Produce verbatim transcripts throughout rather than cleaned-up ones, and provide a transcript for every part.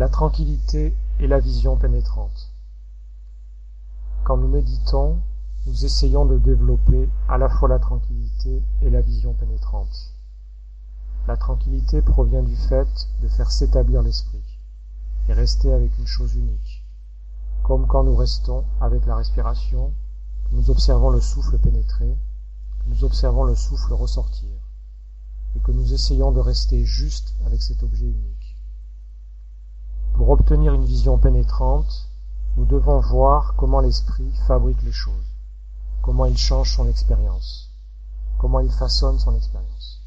la tranquillité et la vision pénétrante. Quand nous méditons, nous essayons de développer à la fois la tranquillité et la vision pénétrante. La tranquillité provient du fait de faire s'établir l'esprit et rester avec une chose unique, comme quand nous restons avec la respiration, que nous observons le souffle pénétrer, que nous observons le souffle ressortir, et que nous essayons de rester juste avec cet objet unique. Pour obtenir une vision pénétrante, nous devons voir comment l'esprit fabrique les choses, comment il change son expérience, comment il façonne son expérience.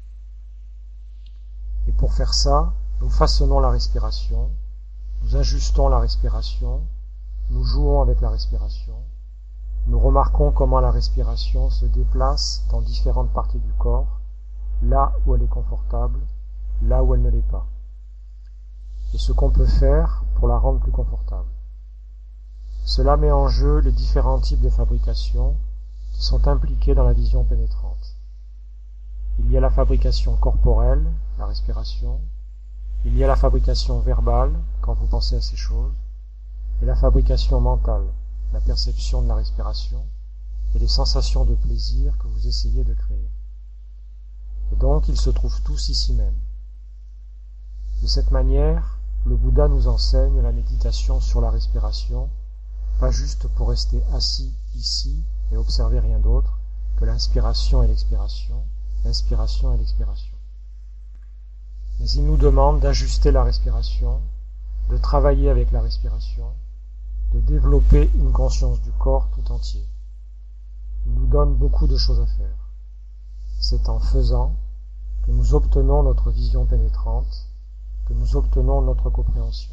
Et pour faire ça, nous façonnons la respiration, nous ajustons la respiration, nous jouons avec la respiration, nous remarquons comment la respiration se déplace dans différentes parties du corps, là où elle est confortable, là où elle ne l'est pas, et ce qu'on peut faire pour la rendre plus confortable. Cela met en jeu les différents types de fabrication qui sont impliqués dans la vision pénétrante. Il y a la fabrication corporelle, la respiration, il y a la fabrication verbale, quand vous pensez à ces choses, et la fabrication mentale, la perception de la respiration, et les sensations de plaisir que vous essayez de créer. Et donc, ils se trouvent tous ici même. De cette manière, le Bouddha nous enseigne la méditation sur la respiration, pas juste pour rester assis ici et observer rien d'autre que l'inspiration et l'expiration, l'inspiration et l'expiration. Mais il nous demande d'ajuster la respiration, de travailler avec la respiration, de développer une conscience du corps tout entier. Il nous donne beaucoup de choses à faire. C'est en faisant que nous obtenons notre vision pénétrante, que nous obtenons notre compréhension.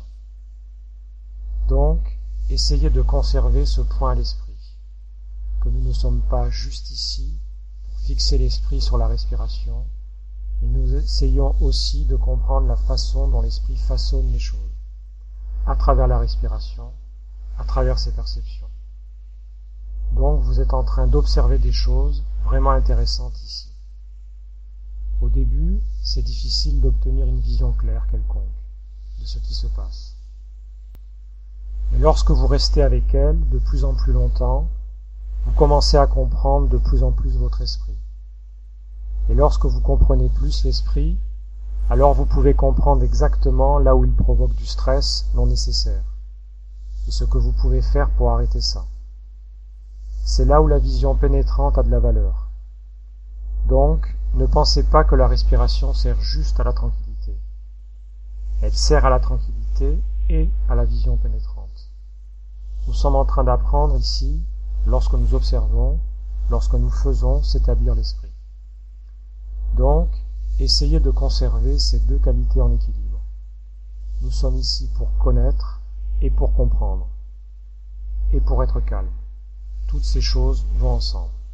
Donc, essayez de conserver ce point à l'esprit, que nous ne sommes pas juste ici pour fixer l'esprit sur la respiration, et nous essayons aussi de comprendre la façon dont l'esprit façonne les choses, à travers la respiration, à travers ses perceptions. Donc vous êtes en train d'observer des choses vraiment intéressantes ici. Au début, c'est difficile d'obtenir une vision claire quelconque de ce qui se passe. Mais lorsque vous restez avec elle de plus en plus longtemps, vous commencez à comprendre de plus en plus votre esprit. Et lorsque vous comprenez plus l'esprit, alors vous pouvez comprendre exactement là où il provoque du stress non nécessaire, et ce que vous pouvez faire pour arrêter ça. C'est là où la vision pénétrante a de la valeur. Donc, ne pensez pas que la respiration sert juste à la tranquillité. Elle sert à la tranquillité et à la vision pénétrante. Nous sommes en train d'apprendre ici, lorsque nous observons, lorsque nous faisons s'établir l'esprit. Donc, essayez de conserver ces deux qualités en équilibre. Nous sommes ici pour connaître et pour comprendre, et pour être calme. Toutes ces choses vont ensemble.